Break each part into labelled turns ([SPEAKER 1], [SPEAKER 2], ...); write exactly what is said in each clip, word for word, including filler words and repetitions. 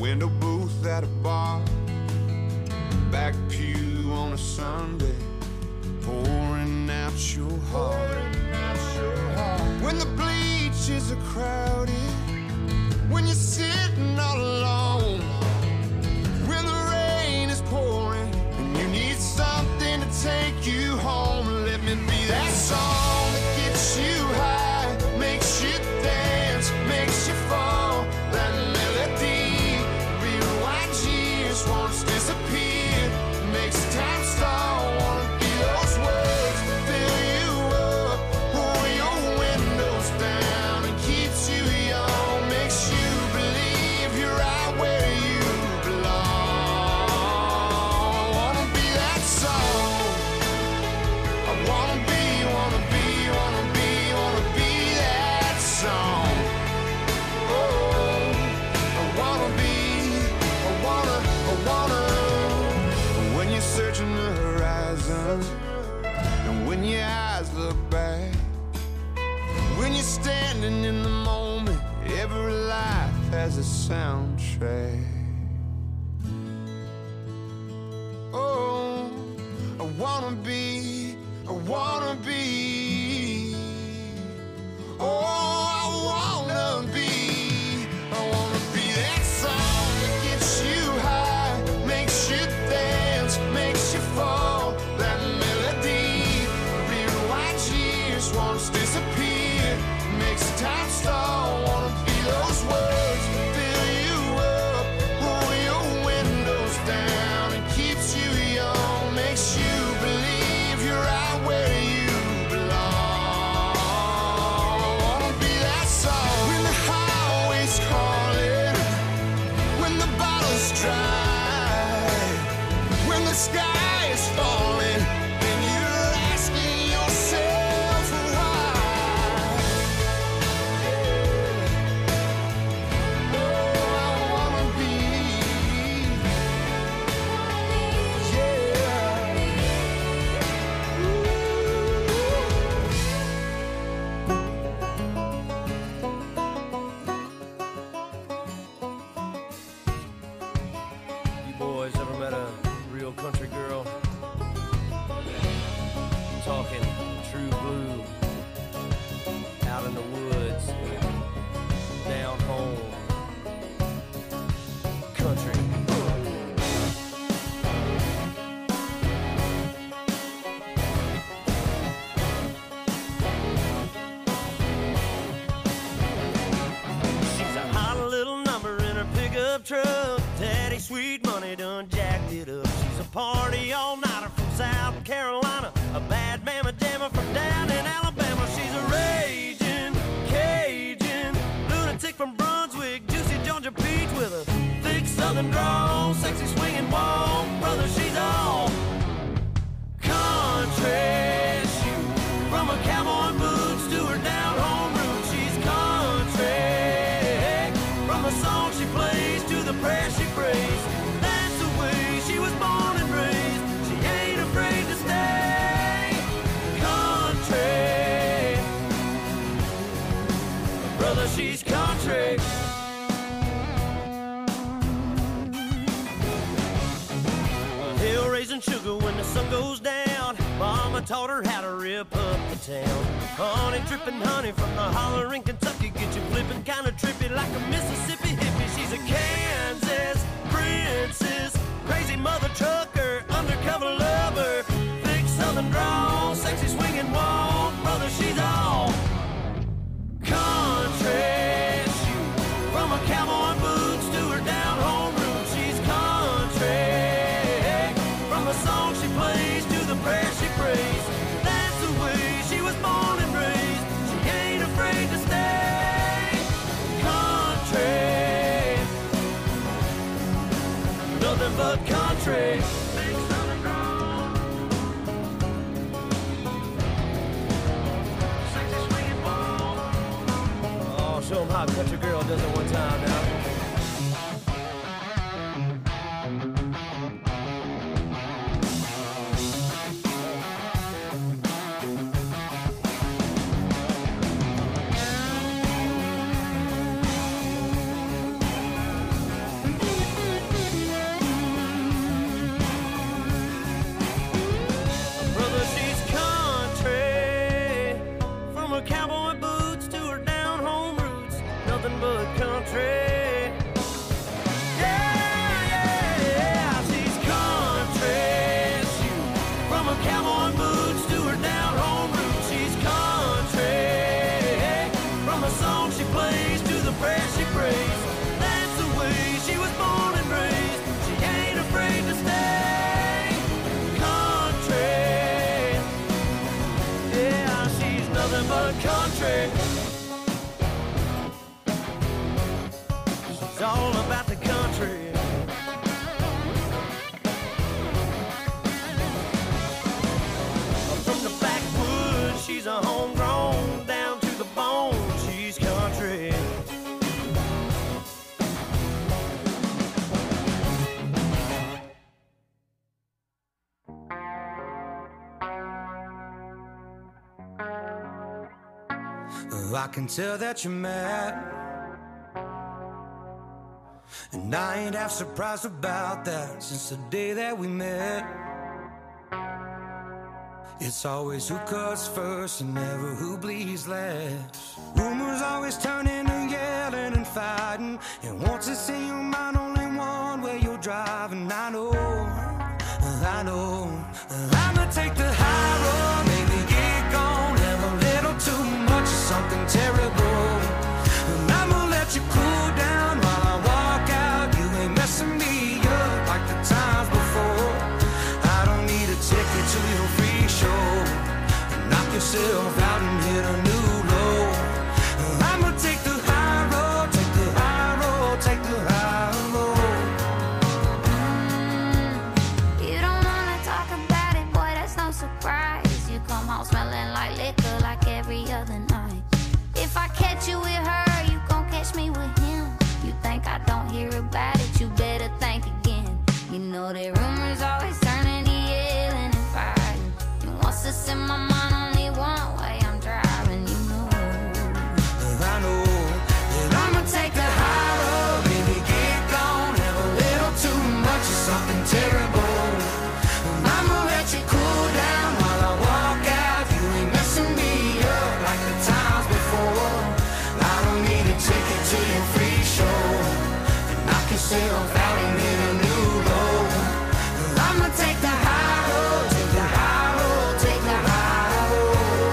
[SPEAKER 1] window booth at a bar, back pew on a Sunday, pouring out your heart. When the bleachers are crowded, when you're sitting all alone, when the rain is pouring and you need something to take you home, let me be that song that gets you high, makes you dance, makes you fall. That melody, rewind years, wants disappear, makes time stall. Wanna be those words that fill you up, roll your windows down and keeps you young, makes you believe you're right where you belong. I wanna be that song. I wanna be, wanna be, wanna be, wanna be that song. Oh, I wanna be, I wanna, I wanna. When you're searching the horizon, and when your eyes look back, when you're standing in the moment, every life has a soundtrack. Oh, I wanna be, I wanna be. Oh, I wanna be, I wanna be that song that gets you high, makes you dance, makes you fall. That melody, rewind years, wants disappear, makes time stall. Wanna be those words that fill you up, roll your windows down and keeps you young, makes you believe you're right where you belong. I wanna be that song. When the highway's calling, when the bottle's dry, when the sky is falling and you're asking yourself why. Oh, I wanna be,
[SPEAKER 2] You boys ever met a real country girl? Talking true blue, out in the woods, down home, country. She's a hot little number in her pickup truck. Daddy sweet money done jacked it up. She's a party all-nighter from South Carolina, a bad mamma jamma from down in Alabama. She's a raging Cajun lunatic from Brunswick, juicy Georgia peach with a thick southern drawl, sexy swinging walk. Brother, she's all country. She, from her cowboy boots to her down home roots, she's country. From the song she plays to the prayer she prays, that's the way she was born and raised. She ain't afraid to stay country. Brother, she's country. Hill raising sugar when the sun goes down. Mama taught her how to rip up the town. Honey dripping honey from the holler in Kentucky, get you flipping kinda trippy like a Mississippi hippie. She's a Kansas princess, crazy mother trucker, undercover lover, thick southern drawl, sexy swinging walk. Brother, she's all country. She, from her cowboy boots to her down home roots, she's country. From the song she plays to the prayer she prays, that's the way she was born and raised. She ain't afraid to stay country. Nothing but country. Oh, show 'em how a country girl does it one time now. but country. Yeah, yeah, yeah, she's country. She, from her cowboy boots to her down home roots, she's country. From a song she plays to the prayer she prays, that's the way she was born and raised. She ain't afraid to stay country. Yeah, she's nothing but country. She's all about the country. From the backwoods, she's a homegrown, down to the bone, she's country. I can tell that you're mad, and I ain't half surprised about that. Since the day that we met, it's always who cuts first and never who bleeds last. Rumors always turning and yelling and fighting, and once it's in your mind, only one way you're driving. I know, I know, I'ma take the high road, maybe get gone, have a little too much of something terrible, and I'ma let you cool down while I walk out. You ain't messing me up like the times before. I don't need a ticket to your free show. Knock yourself out and hit a new low. I'ma take the high road, take the high road, take the high road.
[SPEAKER 3] You don't wanna talk about it, boy, that's no surprise. You come home smelling like liquor like every other night. If I catch you with her, you gon' catch me with him. You think I don't hear about it, you better think again. You know that rumors always turning to yelling and fighting, and once it's in my mind, only one way I'm driving. You know,
[SPEAKER 2] I know that I'ma take the high road, baby, get gone, have a little too much of something terrible, and I'ma let you cool down while I walk out. You ain't messing me up like the times before. I don't need a ticket to your free show, and knock yourself out and hit a new low. I'ma take the high road, take the high road, take the high road.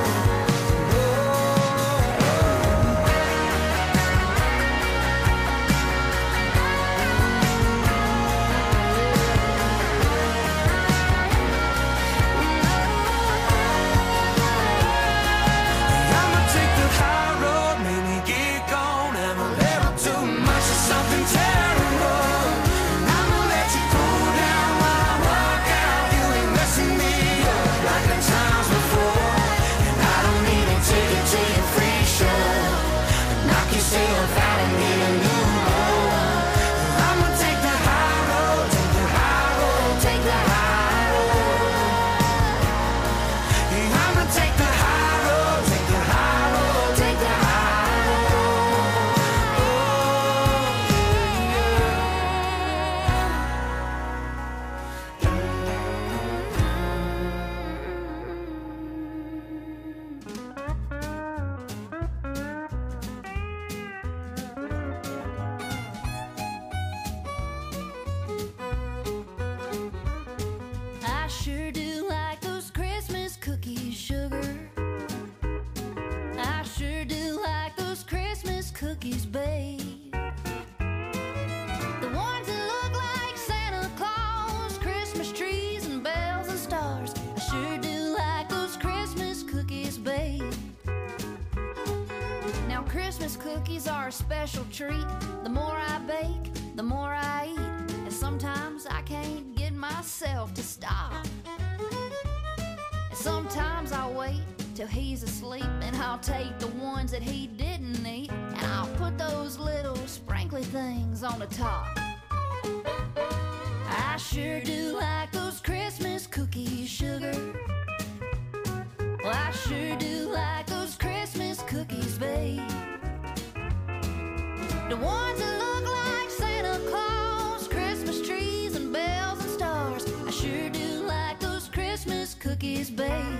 [SPEAKER 2] I'ma take the high road, maybe get gone, have a little too much of something terrible, and I'ma let you cool down while I walk out. You ain't messing me up like the times before, and I don't need a ticket to your free show. Knock yourself out and hit a new low. I'ma take the high road, take the high road, take the high road. I'ma take the high road, take the high road, take the high
[SPEAKER 3] I sure do like those Christmas cookies, sugar. I sure do like those Christmas cookies, babe. The ones that look like Santa Claus, Christmas trees and bells and stars. I sure do like those Christmas cookies, babe. Now Christmas cookies are a special treat. The more I bake, the more I eat, and sometimes I can't get myself to stop. And sometimes I wait till he's asleep, and I'll take the ones that he didn't eat, and I'll put those little sprinkly things on the top. I sure do like those Christmas cookies, sugar. Well, I sure do like those Christmas cookies, babe. The ones that look like Santa Claus, Christmas trees and bells and stars. I sure do like those Christmas cookies, babe.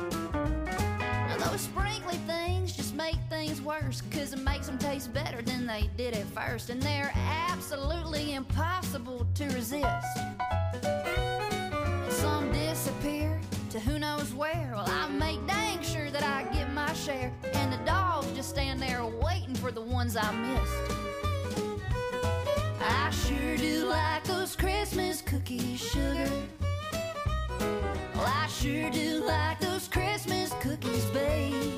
[SPEAKER 3] Now those sprinkly things just make things worse, 'cause it makes them taste better than they they did at first, and they're absolutely impossible to resist. Some disappear to who knows where. Well, I make dang sure that I get my share, and the dogs just stand there waiting for the ones I missed. I sure do like those Christmas cookies, sugar. Well, I sure do like those Christmas cookies, babe.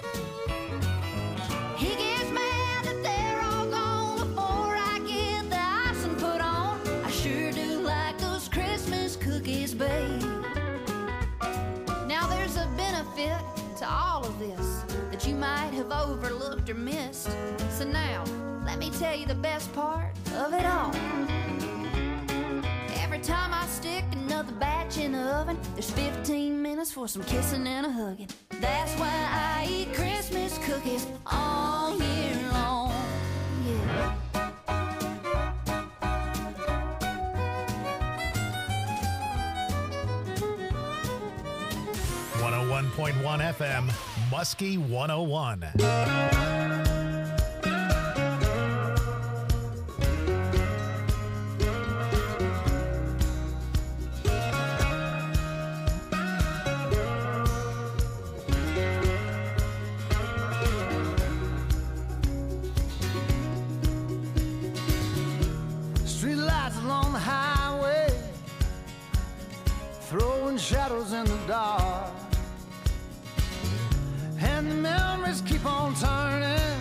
[SPEAKER 3] He gets mad that they're all gone before I get the icing put on. I sure do like those Christmas cookies, babe. Now there's a benefit to all of this that you might have overlooked or missed. So now, let me tell you the best part of it all. Every time I stick another batch in the oven, there's fifteen minutes for some kissing and a hugging. That's why I eat Christmas cookies all year long. Yeah.
[SPEAKER 4] one oh one point one F M, Muskie one oh one.
[SPEAKER 5] Shadows in the dark, and the memories keep on turning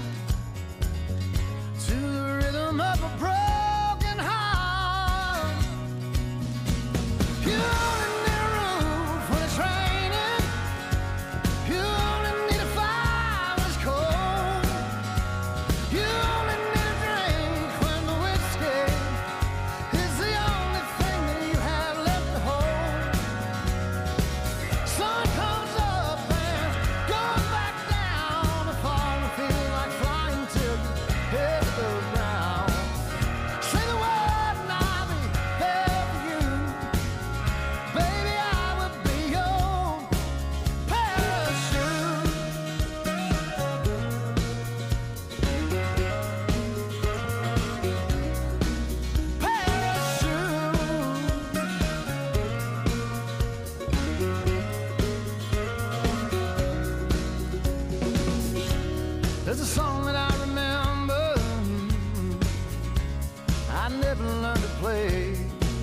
[SPEAKER 5] to the rhythm of a broken heart. You only need a roof when it's raining. You only need a fire when it's cold. You only need a drink when the whiskey is the only thing that you have left to hold. Sun comes up and goes back down. The fall feels like flying till you hit the ground. Say the word and I'll be there for you. Baby, I will be your parachute. There's a song that I remember I never learned to play,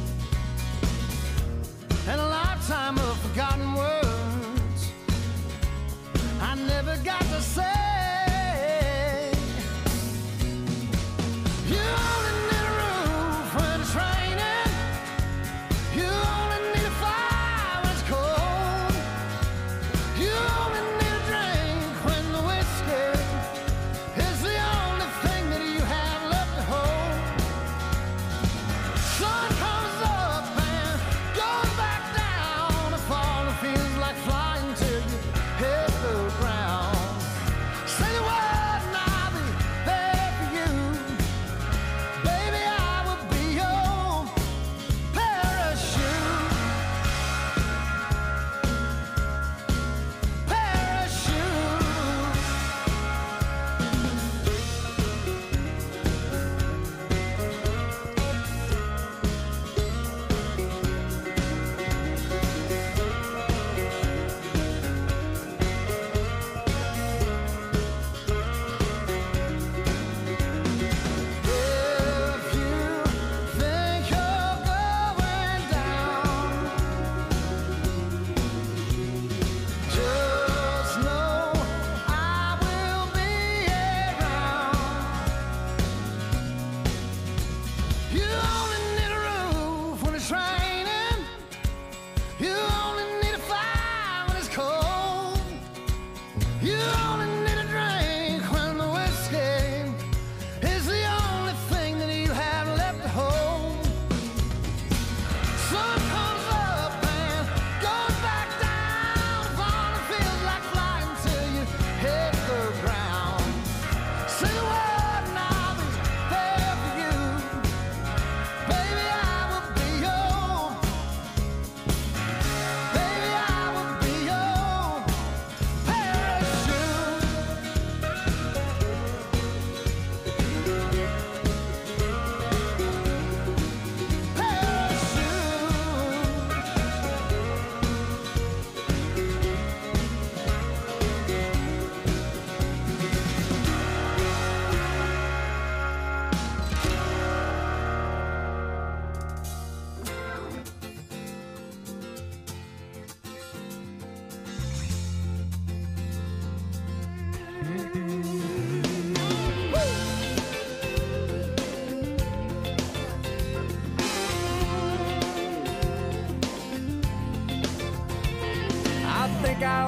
[SPEAKER 5] and a lifetime of forgotten words I never got to say. You only need a roof when it's raining. You only need a fire when it's cold. You only need a drink when the whiskey is the only thing that you have left to hold. Sun comes up and goes back down. The fall feels like flying till you hit the ground.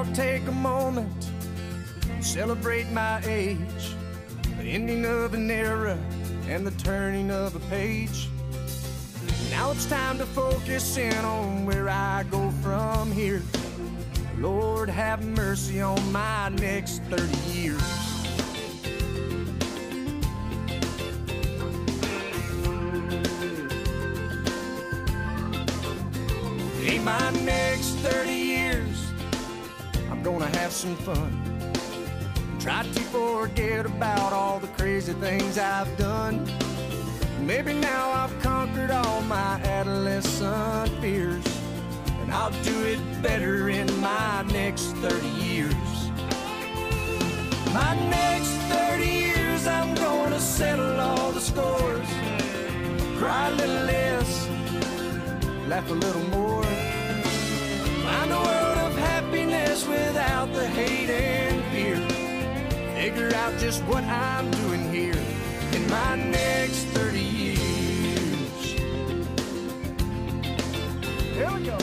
[SPEAKER 5] I'll take a moment, celebrate my age, the ending of an era and the turning of a page. Now it's time to focus in on where I go from here. Lord, have mercy on my next thirty years. In my next thirty years, I'm gonna have some fun. Try to forget about all the crazy things I've done. Maybe now I've conquered all my adolescent fears, and I'll do it better in my next thirty years. My next thirty years, I'm gonna settle all the scores, cry a little less, laugh a little more, find a world of happiness without the hate and fear, figure out just what I'm doing here in my next thirty years. Here we go.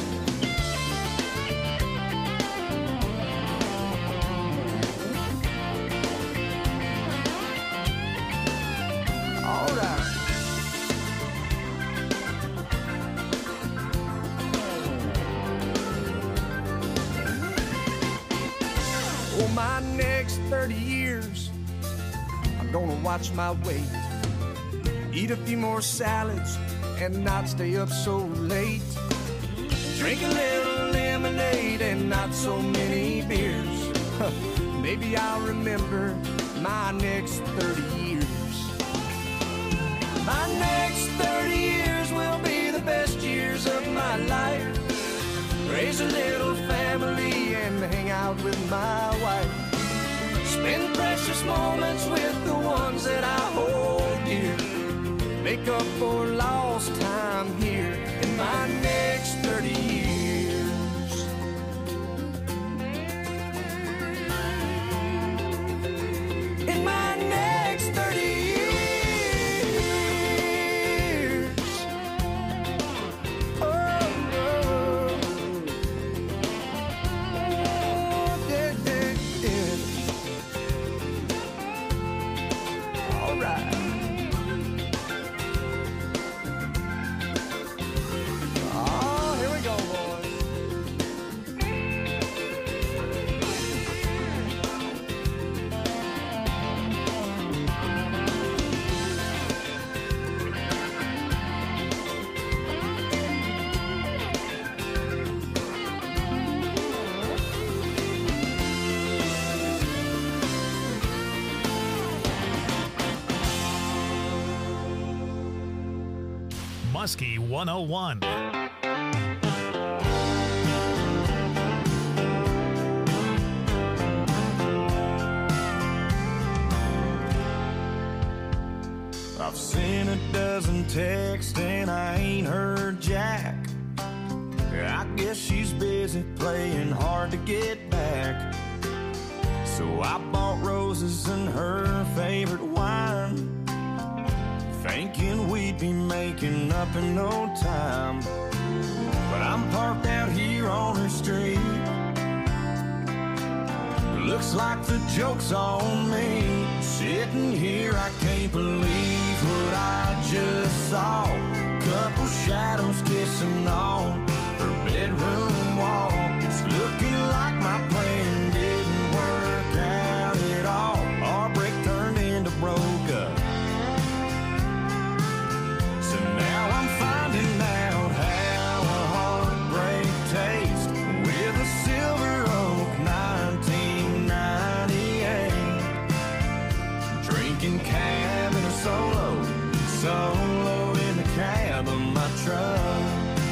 [SPEAKER 5] All right. Oh, my next thirty years, I'm gonna watch my weight, eat a few more salads and not stay up so late, drink a little lemonade and not so many beers. Maybe I'll remember my next thirty years. My next thirty years will be the best years of my life. Raise a little family and hang out with my wife. Spend precious moments with the ones that I hold dear. Make up for lost time here in my next thirty years. In my next thirty years. Oh, oh. Oh, yeah, yeah, yeah. All right. Oh, here we go, boys.
[SPEAKER 4] Muskie one oh one.
[SPEAKER 2] I've seen a dozen texts and I ain't heard Jack. I guess she's busy playing hard to get back. So I bought roses and her favorite wine, thinking we'd be making up in no time. But I'm parked out here on her street. Looks like the joke's on me. Sitting here, I can't believe what I just saw. Couple shadows kissing on her bedroom wall. It's looking like my plan didn't work out at all. Our break turned into broke up. So now I'm finding out how a heartbreak tastes with a Silver Oak nineteen ninety-eight. Drinking cab in a solo, solo in the cab of my truck.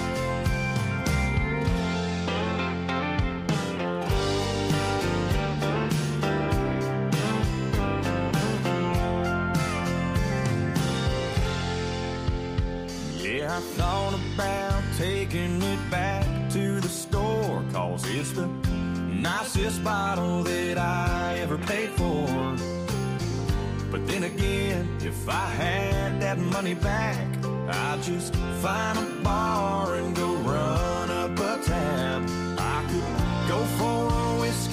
[SPEAKER 2] Yeah, I thought about taking it back to the store, 'cause it's the nicest bottle that I ever paid for. But then again, if I had that money back, I'd just find a bar and go run up a tab. I could go for a whiskey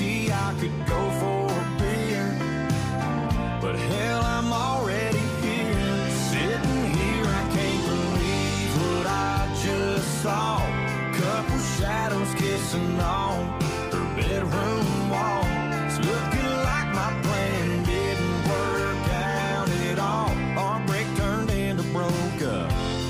[SPEAKER 5] kissing on her bedroom wall. It's looking like my plan didn't work out at all. Heartbreak turned into broke up.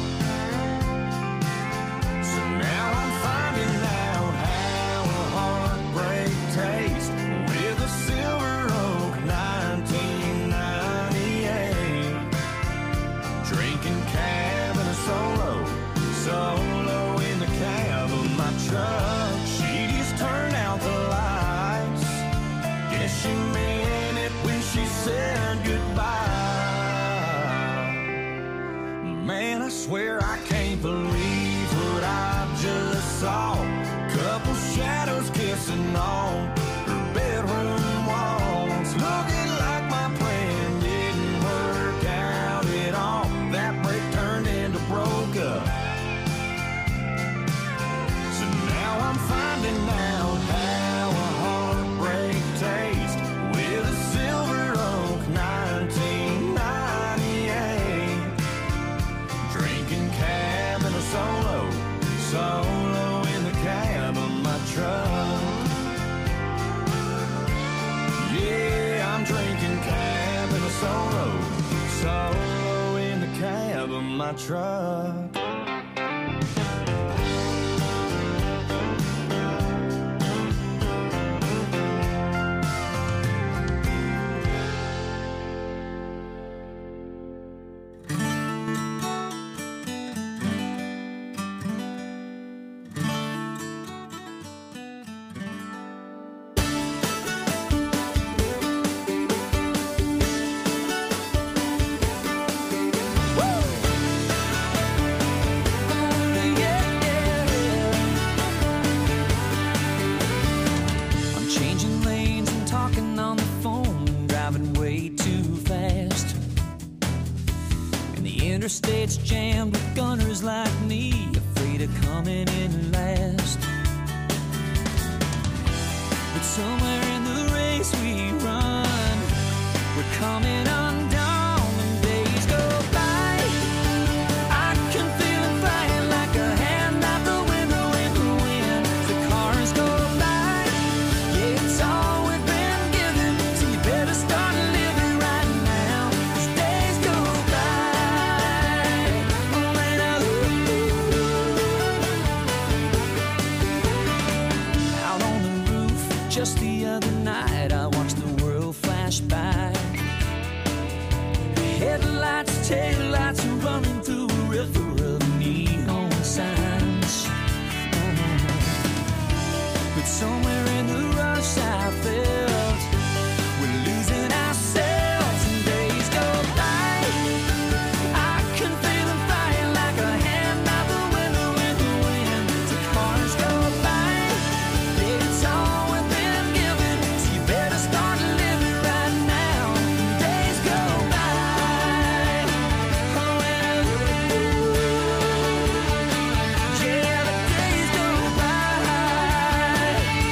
[SPEAKER 5] So now I'm finding out how a heartbreak tastes with a Silver Oak nineteen ninety-eight. Drinking cab and a solo, solo in the cab of my truck. She just turned out the lights. Guess she meant it when she said goodbye. Man, I swear I can't believe what I just saw. Couple shadows kissing on her bedroom walls. Looking like my plan didn't work out at all. That break turned into broke up. So now I'm finding out how a heartbreak tastes with a Silver Oak nineteen ninety-eight. Drinking cab and a solo, solo in the cab of my truck. Yeah, I'm drinking cab and a solo, solo in the cab of my truck. I'm changing lanes and talking on the phone, driving way too fast. And the interstate's jammed with gunners like me, afraid of coming in last. But somewhere in the race we run, we're coming undone and days go by. I can feel it flying like a hand out the window in the wind. The cars go by. Yeah, it's all we've been given, so you better start living right now. 'Cause days go by. Oh, and I out on the roof just the other night, I watched the world flash by. Headlights, taillights are running through a river of neon signs. Oh. But somewhere in the rush I felt we're losing ourselves and days go by. I can feel them flying like a hand out the window in the wind. The cars go by. It's all we've been given, so you better start living right now. Days go by. Oh, and yeah, the days go by.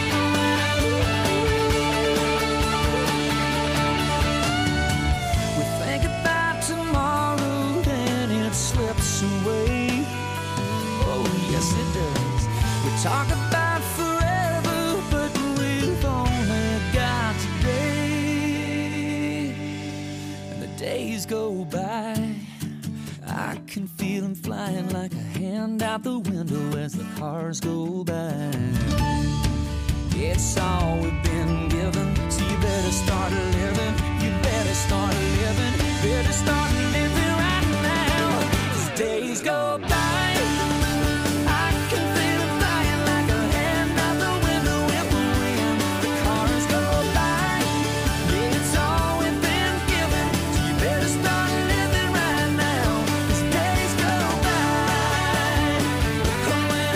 [SPEAKER 5] We think about tomorrow and it slips away. Oh, yes, it does. We talk about forever, but we've only got today. And the days go by. I can feel them flying like a hand out the window as the cars go by. It's all we've been given, so you better start living. You better start living. Better start living right now. 'Cause days go by. I can feel it flying like a hand out the window in the wind. The cars go by. It's all we've been given, so you better start living right now. 'Cause days go by. Oh, and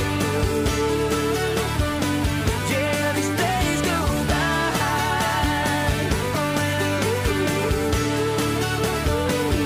[SPEAKER 5] yeah, these days go by. Oh, and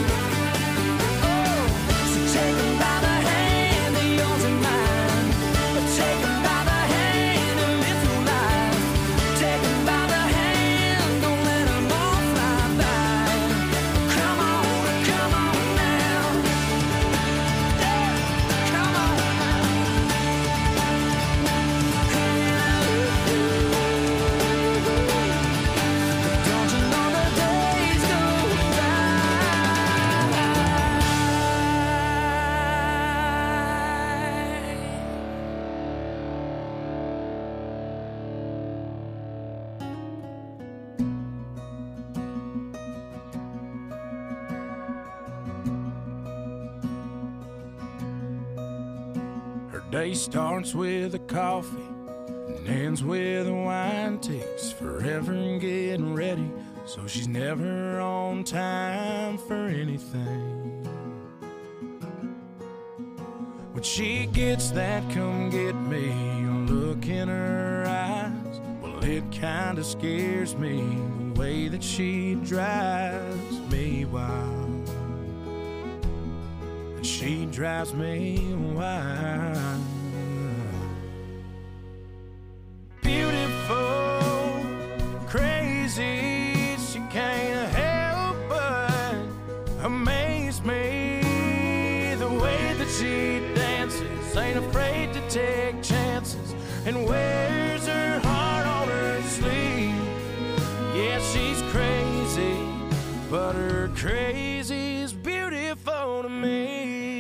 [SPEAKER 6] Day starts with a coffee and ends with a wine. Takes forever in getting ready, so she's never on time for anything. When she gets that come get me look in her eyes, well, it kinda scares me the way that she drives me wild. She drives me wild. Beautiful, crazy, she can't help but amaze me. The way that she dances, ain't afraid to take chances, and wears her heart on her sleeve. Yeah, she's crazy, but her crazy's beautiful to me.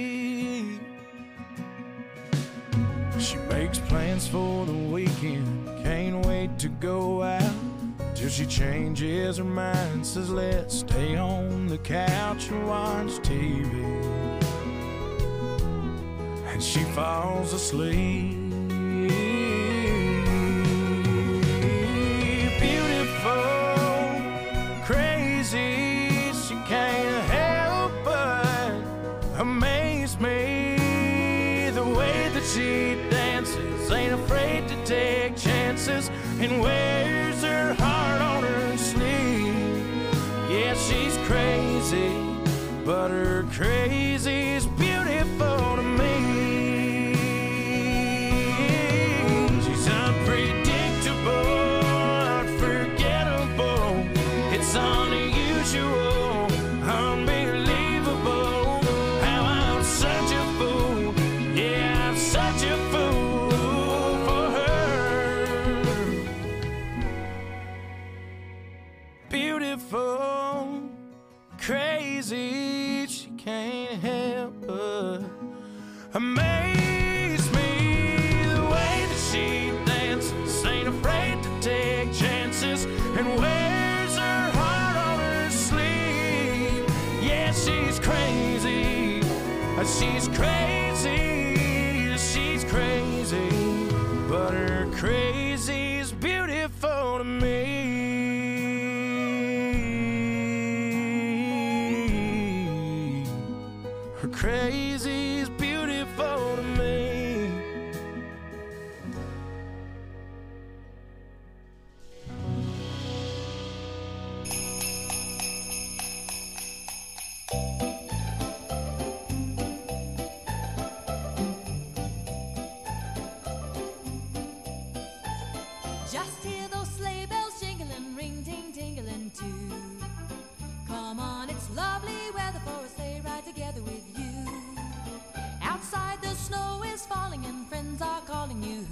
[SPEAKER 6] She makes plans for the weekend, can't wait to go out, till she changes her mind, says let's stay on the couch and watch T V. And she falls asleep. Beautiful, crazy, she can't help but amaze me. The way that she dances, ain't afraid to take chances, and wears her heart on her sleeve. Yeah, she's crazy, but her crazy's beautiful to me. She's unpredictable, unforgettable, it's unusual, unbelievable, how I'm such a fool. Yeah, I'm such a fool for her. Beautiful, crazy, she can't help but amaze me. The way that she dances, ain't afraid to take chances, and wears her heart on her sleeve. Yeah, she's crazy, she's crazy, she's crazy, but her crazy's beautiful to me. Her crazy's beautiful to me.
[SPEAKER 7] Just hear those sleigh bells jingling, ring ting tingling too. Come on, it's lovely weather for a sleigh ride together with you. Outside the snow is falling and friends are calling you.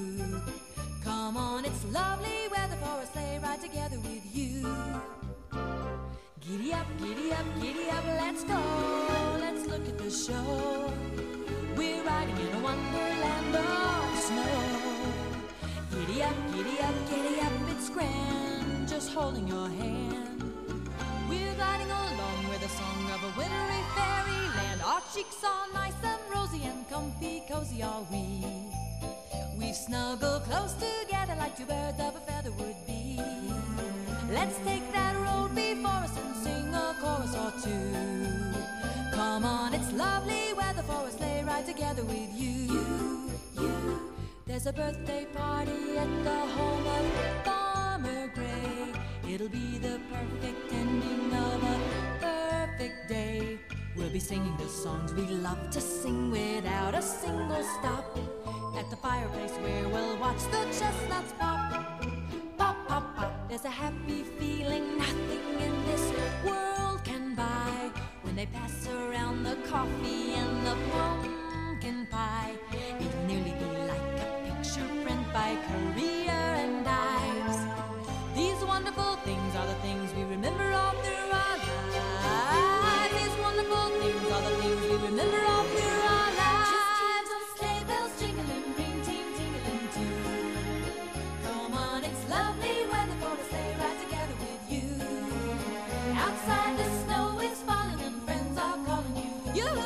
[SPEAKER 7] Come on, it's lovely weather for a sleigh ride together with you. Giddy up, giddy up, giddy up, let's go. Let's look at the show. We're riding in a wonderland of snow. Giddy up, giddy up, giddy up, it's grand, just holding your hand. We're gliding along with the song of a wintry fairyland. Our cheeks are nice and rosy and comfy, cozy are we. We've snuggled close together like two birds of a feather would be. Let's take that road before us and sing a chorus or two. Come on, it's lovely weather for a sleigh ride together with you. You, you. There's a birthday party at the home of Farmer Gray. It'll be the perfect ending of a perfect day. We'll be singing the songs we love to sing without a single stop. At the fireplace where we'll watch the chestnuts pop. Pop, pop, pop. There's a happy feeling nothing in this world can buy. When they pass around the coffee and the pumpkin pie, it'll nearly be like a picture print by Currier and Ives. These wonderful things are the things we remember all through our lives. These wonderful things are the things we remember all through our lives. Just hear those sleigh bells jingling, ring ting tingling too. Come on, it's lovely weather for a sleigh ride together with you. Outside the snow is falling and friends are calling you. You.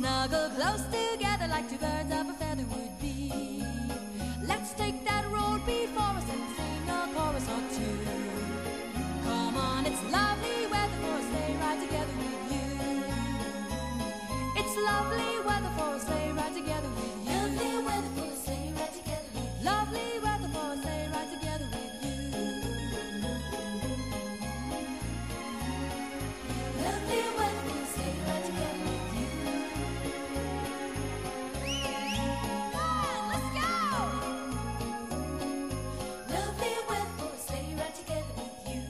[SPEAKER 7] Snuggle close together like two birds of a feather would be. Let's take that road before us and sing a chorus or two. Come on, it's lovely weather for a sleigh ride together with you. It's lovely weather for a sleigh ride together with you. Lovely weather for a sleigh ride together with you. Lovely weather for a sleigh ride together with you. Lovely weather for a sleigh ride together with you. Come on, let's go! Lovely weather for a sleigh ride together with you.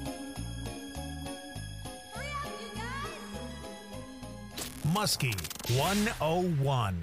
[SPEAKER 7] Hurry up, you guys!
[SPEAKER 4] Muskie one oh one.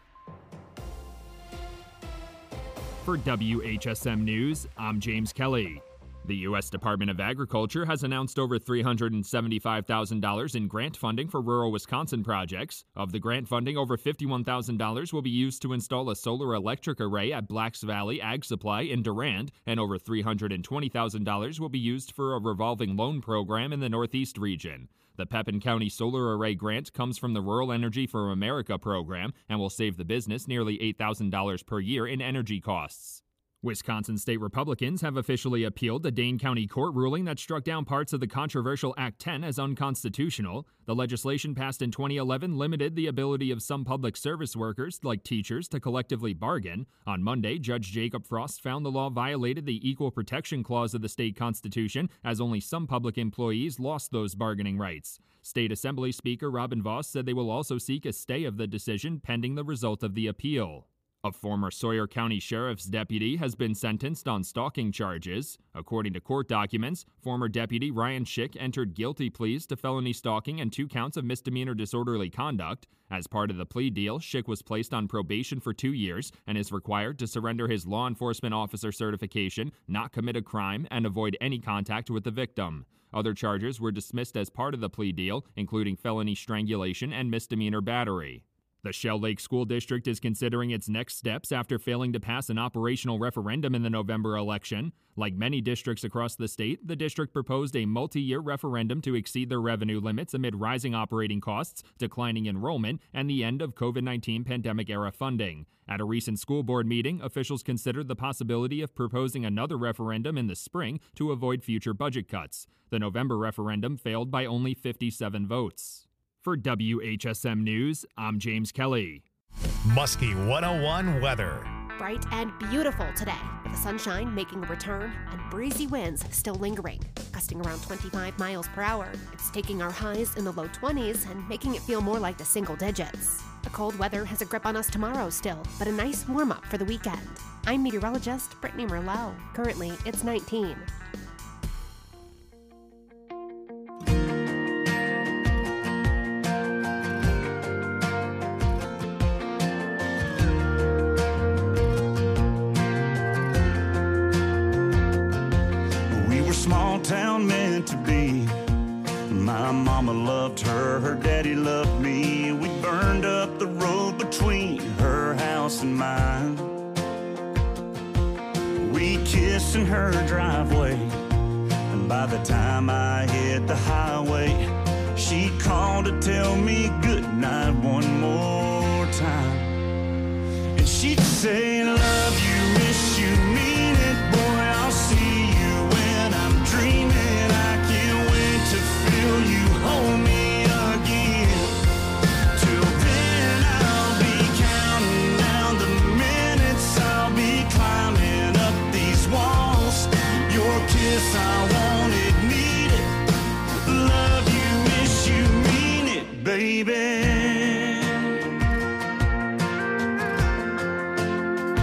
[SPEAKER 8] For W H S M News, I'm James Kelly. The U S Department of Agriculture has announced over three hundred seventy-five thousand dollars in grant funding for rural Wisconsin projects. Of the grant funding, over fifty-one thousand dollars will be used to install a solar electric array at Blacks Valley Ag Supply in Durand, and over three hundred twenty thousand dollars will be used for a revolving loan program in the Northeast region. The Pepin County Solar Array Grant comes from the Rural Energy for America program and will save the business nearly eight thousand dollars per year in energy costs. Wisconsin state Republicans have officially appealed the Dane County Court ruling that struck down parts of the controversial Act ten as unconstitutional. The legislation passed in twenty eleven limited the ability of some public service workers, like teachers, to collectively bargain. On Monday, Judge Jacob Frost found the law violated the Equal Protection Clause of the state constitution, as only some public employees lost those bargaining rights. State Assembly Speaker Robin Vos said they will also seek a stay of the decision pending the result of the appeal. A former Sawyer County Sheriff's deputy has been sentenced on stalking charges. According to court documents, former Deputy Ryan Schick entered guilty pleas to felony stalking and two counts of misdemeanor disorderly conduct. As part of the plea deal, Schick was placed on probation for two years and is required to surrender his law enforcement officer certification, not commit a crime, and avoid any contact with the victim. Other charges were dismissed as part of the plea deal, including felony strangulation and misdemeanor battery. The Shell Lake School District is considering its next steps after failing to pass an operational referendum in the November election. Like many districts across the state, the district proposed a multi-year referendum to exceed their revenue limits amid rising operating costs, declining enrollment, and the end of COVID nineteen pandemic-era funding. At a recent school board meeting, officials considered the possibility of proposing another referendum in the spring to avoid future budget cuts. The November referendum failed by only fifty-seven votes. For W H S M News, I'm James Kelly.
[SPEAKER 4] Muskie one oh one weather.
[SPEAKER 9] Bright and beautiful today, with the sunshine making a return and breezy winds still lingering, gusting around twenty-five miles per hour. It's taking our highs in the low twenties and making it feel more like the single digits. The cold weather has a grip on us tomorrow still, but a nice warm-up for the weekend. I'm meteorologist Brittany Merlot. Currently, it's nineteen.
[SPEAKER 6] Small town meant to be. My mama loved her, her daddy loved me. We burned up the road between her house and mine. We kissed in her driveway, and by the time I hit the highway, she called to tell me goodnight one more time. And she'd say, love you, miss you, mean it, boy, I'll see you when I'm dreaming. I can't wait to feel you hold me again. Till then I'll be counting down the minutes. I'll be climbing up these walls. Your kiss, I want it, need it. Love you, miss you, mean it, baby.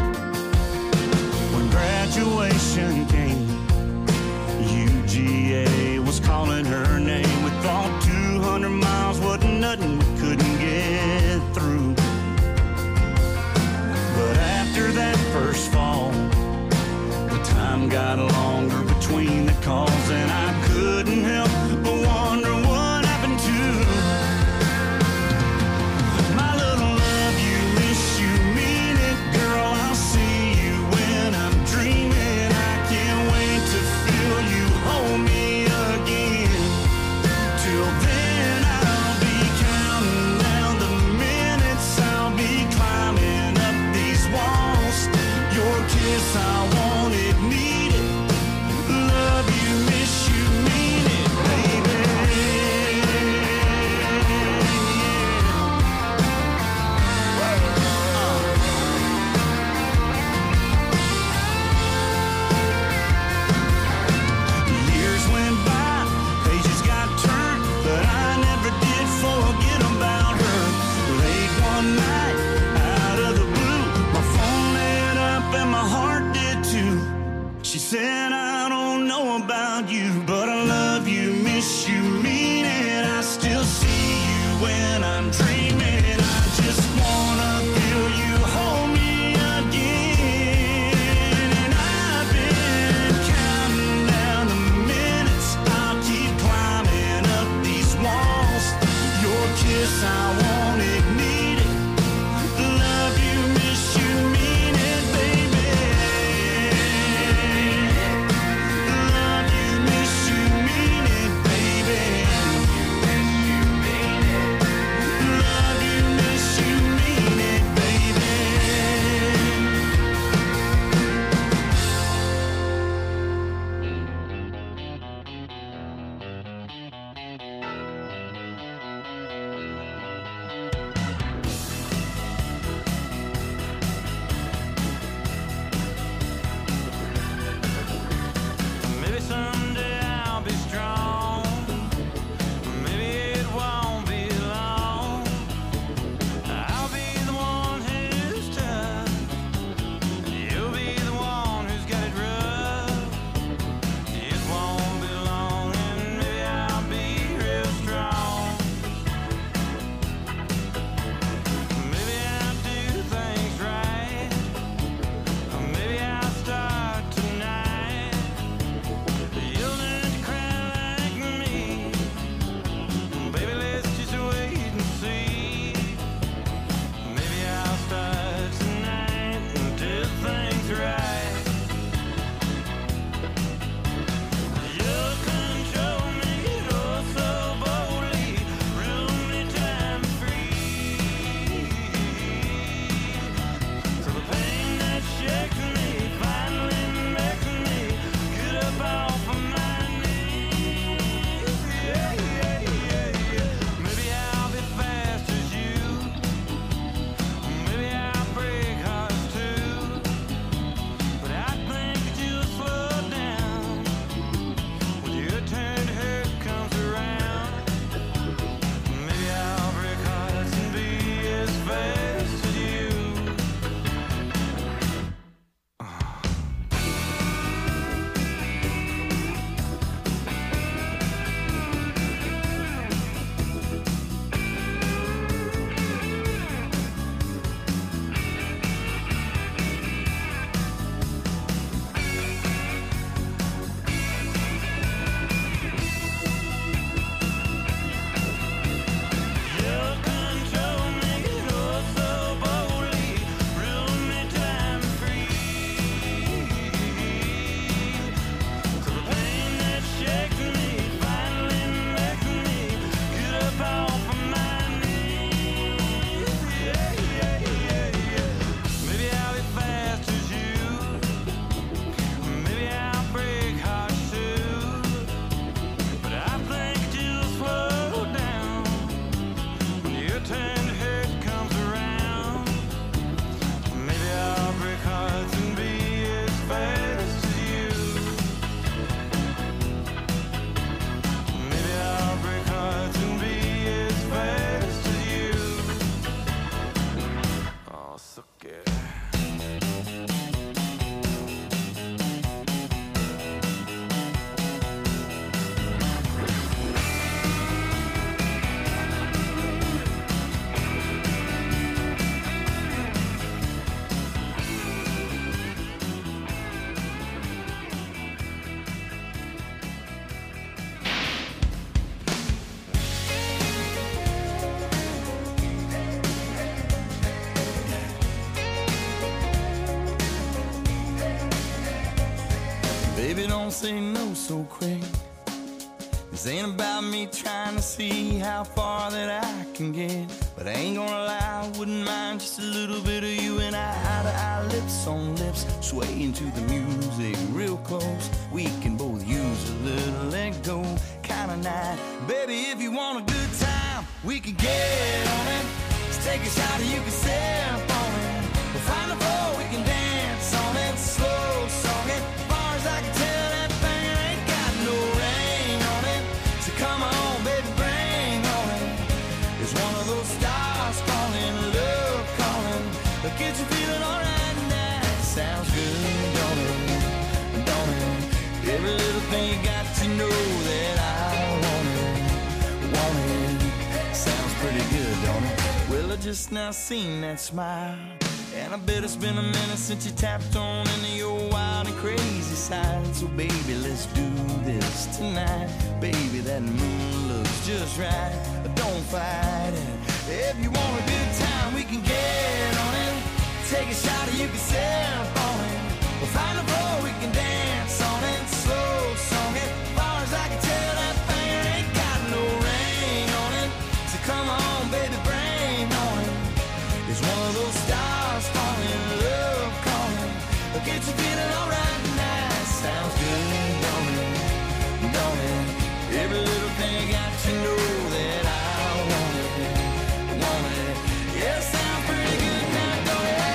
[SPEAKER 10] Baby, don't say no so quick. This ain't about me trying to see how far that I can get. But I ain't gonna lie, I wouldn't mind just a little bit of you and I. Eye to eye, lips on lips, swaying to the music real close. We can both use a little let go kind of night. Baby, if you want a good time, we could get on it. Let's take a shot and you can sip on it. We'll find a floor, we can dance on it. Slow song it, as far as I can tell, that thing ain't got no ring on it. So come on, baby, bring on it. It's one of those stars calling, love calling. But get you feeling alright now. Sounds good, don't it? Don't it? Every little thing you got to know that I want it. Want it. Sounds pretty good, don't it? Well, I just now seen that smile. And I bet it's been a minute since you tapped on into your wild and crazy side. So baby, let's do this tonight. Baby, that moon looks just right. Don't fight it. If you want a good time, we can get on it. Take a shot and you can sip on it. We'll find a floor, we can dance on it. Slow song it, as far as I can tell, that thing ain't got no ring on it. So come on, baby, bring on it. It's one of those stars falling, love calling. Get you feeling alright now. Sounds good, don't it? Don't it? Every little thing got to know that I want it. Want it. Yeah, sounds pretty good now, don't it?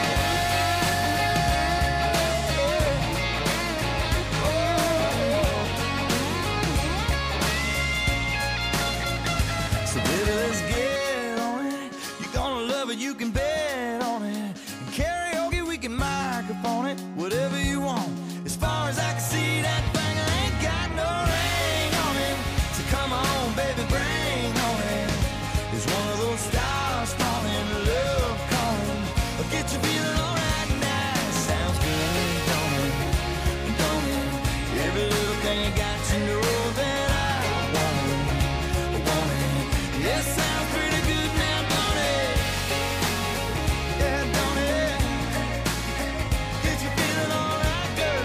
[SPEAKER 10] So baby, let's get on it. You're gonna love it, you can bet on it. And karaoke, we can microphone it. Whatever you want. As far as I can see, that thing ain't got no ring on it. So come on, baby, bring on it. It's one of those stars falling, love calling. Get you feeling alright now. Sounds good, don't it? Don't it? Every little thing you got to know that I want it. Want it. Yeah, sounds pretty good now, don't it? Yeah, don't it? Get you feeling alright, girl.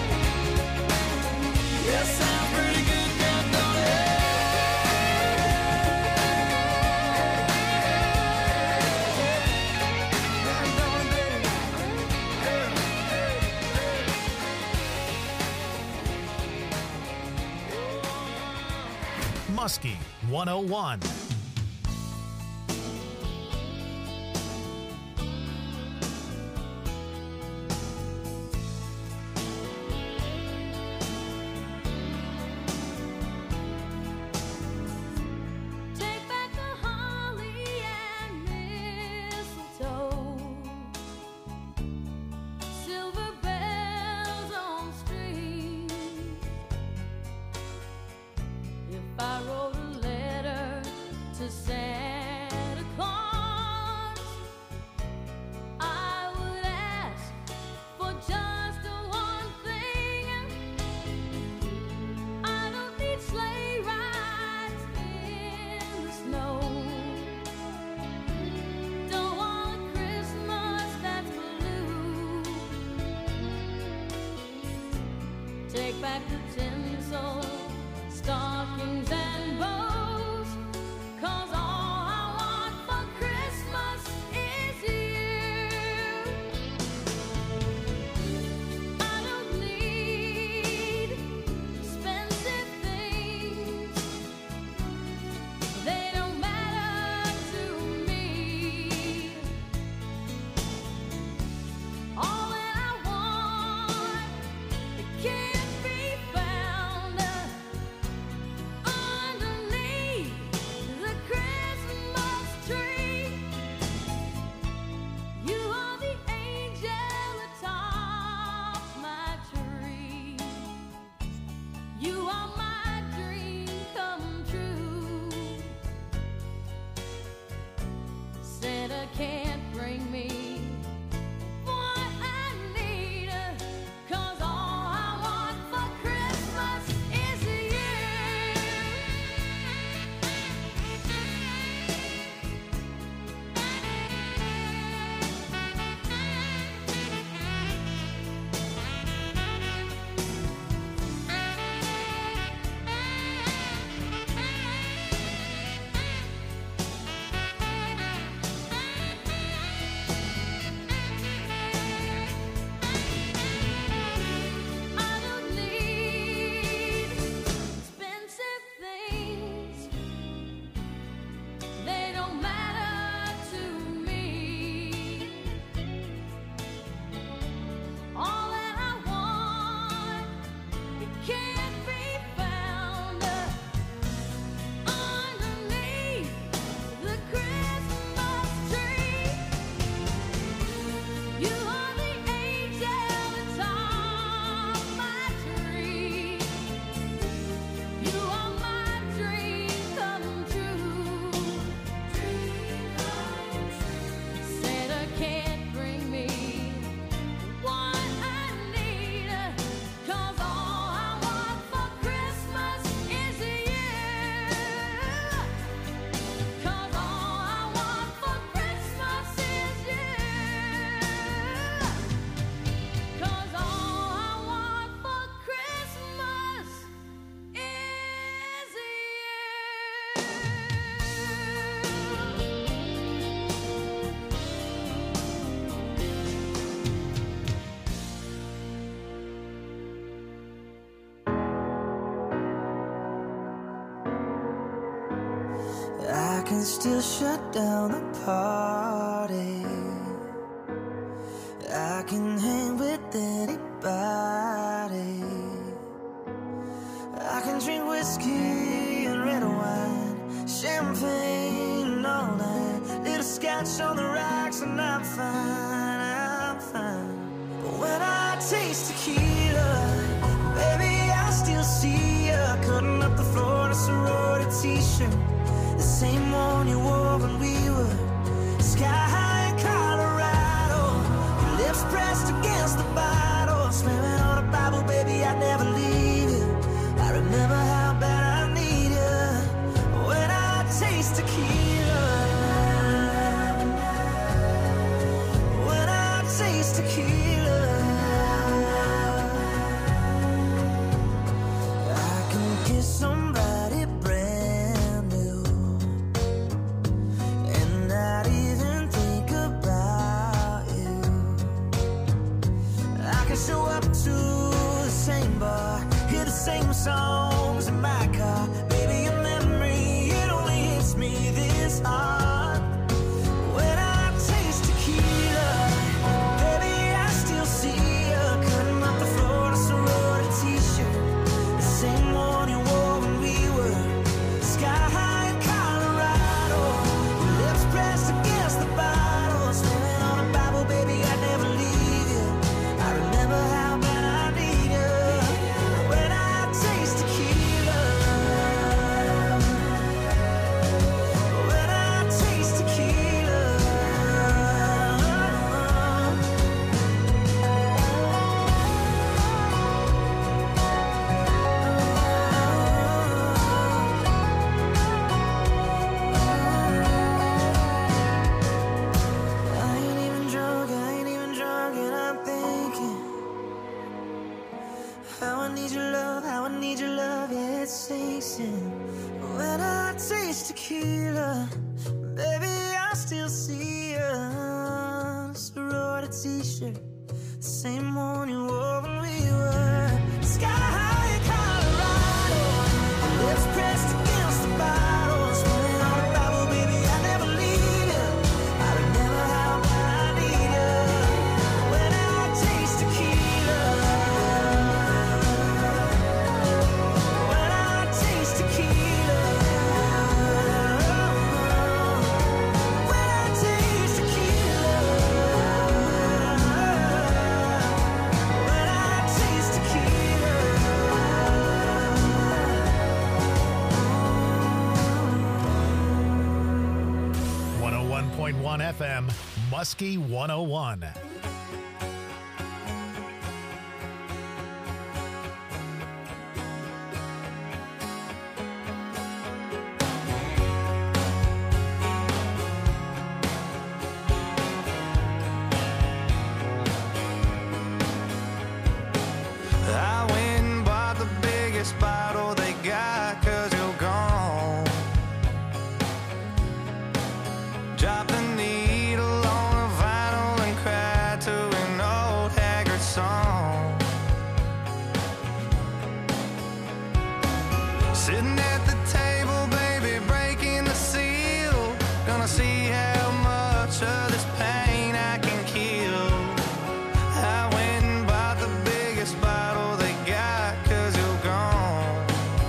[SPEAKER 10] Yeah, sounds pretty good now, don't it?
[SPEAKER 4] Muskie one oh one.
[SPEAKER 7] Take back the holly and mistletoe, silver bells on string. If I wrote a letter to Santa Claus, I would ask for just one thing. I don't need sleigh rides in the snow. Don't want a Christmas that's blue. Take back the tinsel, stockings and bows, 'cause all I want for Christmas is you. I don't need expensive things, they don't matter to me. All that I want, it can't be found underneath
[SPEAKER 10] can still shut down the party. I can hang with anybody. I can drink whiskey and red wine, champagne all night, little scotch on the rocks, and I'm fine, I'm fine. But when I taste tequila, baby, I still see you cutting up the floor in a sorority t-shirt, the same one you wore when we were sky high in Colorado. Your lips pressed against the bottle, swearing on a Bible, baby, I'd never leave you. I remember how bad I need you when I taste tequila. When I taste tequila, I can kiss somebody brand new and not even think about you. I can show up to the same bar, hear the same songs in my car. Baby, your memory, it only hits me this hard. When I taste tequila, baby, I still see you cutting up the floor in a sorority t-shirt, the same one you wore when we were sky high in Colorado. Your lips pressed against the bottle, swearing on a Bible, baby, I'd never leave you. I remember how bad I need you when I taste tequila. When I taste tequila. I ain't even drunk, I ain't even drunk, and I'm thinking how I need your love, how I need your love, yeah, it sinks in. When I taste tequila, baby, I still see you. Sorority t-shirt, the same one you wore when we were sky high in Colorado. Your lips pressed against the bottle, swearing on a Bible, baby, I never leave you. I remember how bad I need you when I taste tequila. When I taste tequila. When I taste tequila. When I taste tequila.
[SPEAKER 4] one oh one point one F M, Muskie one oh one.
[SPEAKER 10] I went and bought the biggest bottle they got, 'cause you're gone. Dropped the needle on a vinyl and cried to an old haggard song. Sitting at the table, baby, breaking the seal. Gonna see how much of this pain I can kill. I went and bought the biggest bottle they got, 'cause you're gone.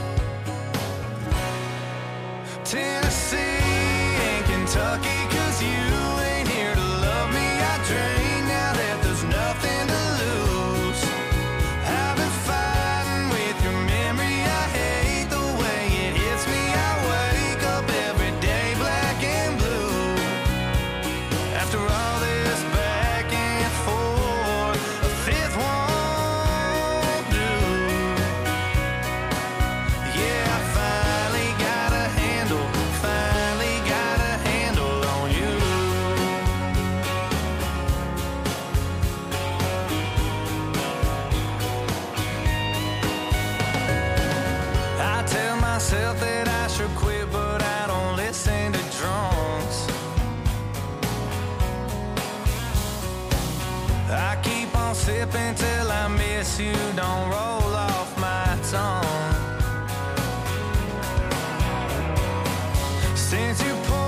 [SPEAKER 10] Tennessee and Kentucky, 'cause you ain't here to love me. I drink now that there's nothing to lose. I've been fighting with your memory. I hate the way it hits me. I wake up every day black and blue. After all this back and forth, a fifth won't do. Yeah, I finally got a handle, finally got a handle on you. I tell myself that I should quit, but I don't listen to drunks. I keep on sipping till I miss you, don't roll off my tongue. Since you pulled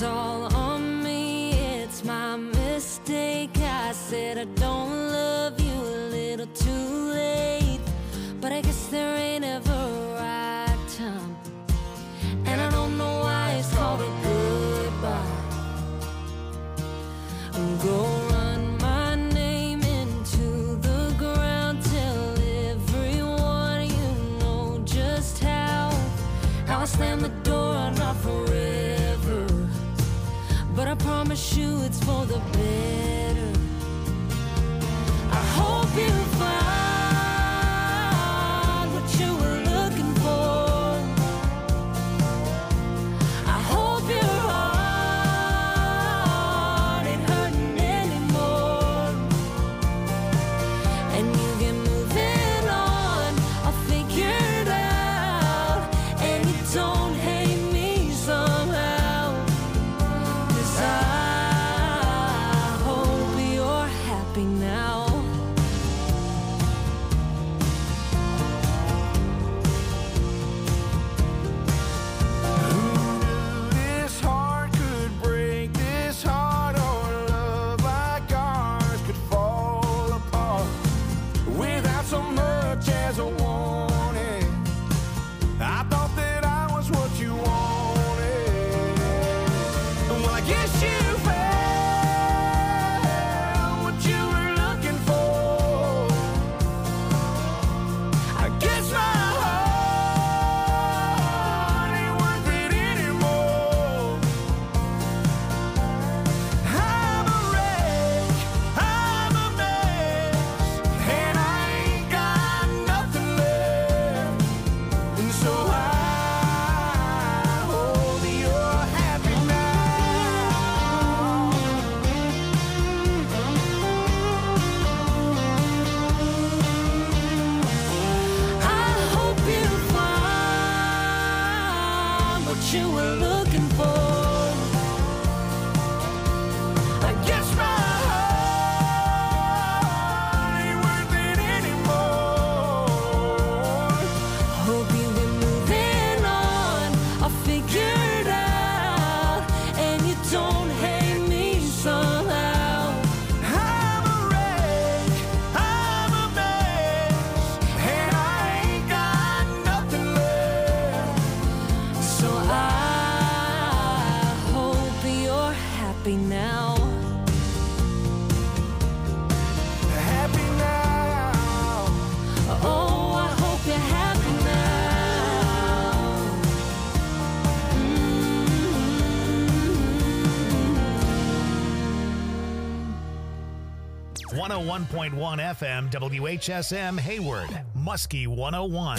[SPEAKER 7] all on me, it's my mistake. I said I don't love you a little too late, but I guess there ain't ever a right time, and I don't know why it's called a goodbye. Go run my name into the ground, tell everyone you know just how how I slam the door, not forever, but I promise you it's for the better. I hope you find what you were looking for. I hope your heart ain't hurting anymore, and you get moving on. I'll figure it out, and you don't hate me somehow, 'cause I hope you're happy now.
[SPEAKER 1] This heart could break, this heart or love like ours could fall apart without so much as a warning. I thought that I was what you wanted. Well, I guess you found what you were looking for. I guess my heart ain't worth it anymore. I'm a wreck, I'm a mess, and I ain't got nothing left. And so I hope you're happy now. I hope you find what you were looking for. I guess my heart ain't worth it anymore.
[SPEAKER 7] Hope you get moving on. I'll figure it out, and you don't hate me somehow.
[SPEAKER 1] I'm a wreck, I'm a mess, and I ain't got nothing left.
[SPEAKER 7] So I hope you're happy now.
[SPEAKER 1] Happy now.
[SPEAKER 7] Oh, I hope you're happy now.
[SPEAKER 4] one oh one point one F M W H S M Hayward, Muskie one oh one.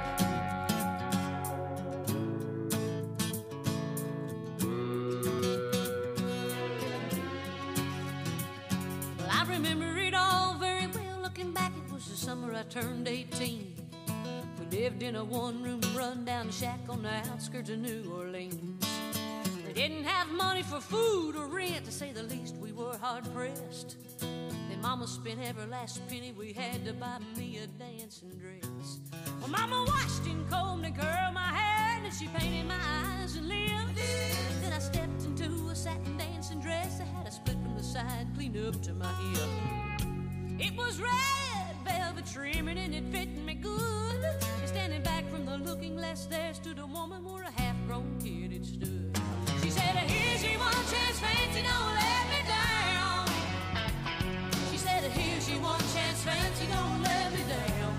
[SPEAKER 7] Well, I remember it all very well. Looking back, it was the summer I turned eighteen. We lived in a one-room run-down shack on the outskirts of New Orleans. We didn't have money for food or rent, to say the least. We were hard-pressed. Then Mama spent every last penny we had to buy me a dancing dress. Well, Mama washed and combed and curled my hair, and then she painted my eyes and lips. Then I stepped into a satin dancing dress that had a split from the side clean up to my hip. It was red velvet trimming and it fit me good. And standing back from the looking glass, there stood a woman where a half-grown kid had stood. She said, "Here's your one chance, fancy, don't let me down." She said, "Here's your one chance, fancy, don't let me down."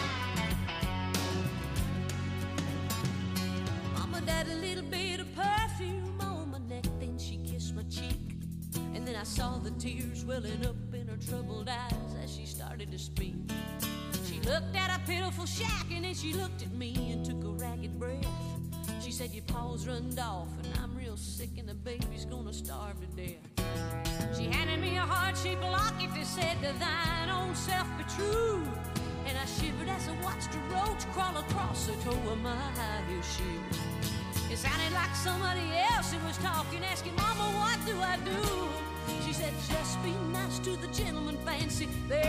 [SPEAKER 7] Mama died a little bit of perfume on my neck, then she kissed my cheek. And then I saw the tears welling up in her troubled eyes as she started to speak. She looked at a pitiful shack, and then she looked at me and took a ragged breath. She said, "Your paws runned off, and I'm real sick, and the baby's gonna starve to death." She handed me a heart-shaped locket that said, "To thine own self be true." And I shivered as I watched a roach crawl across the toe of my high heel shoe. It sounded like somebody else that was talking, asking, "Mama, what do I do?" She said, "Just be nice to the gentleman, fancy. They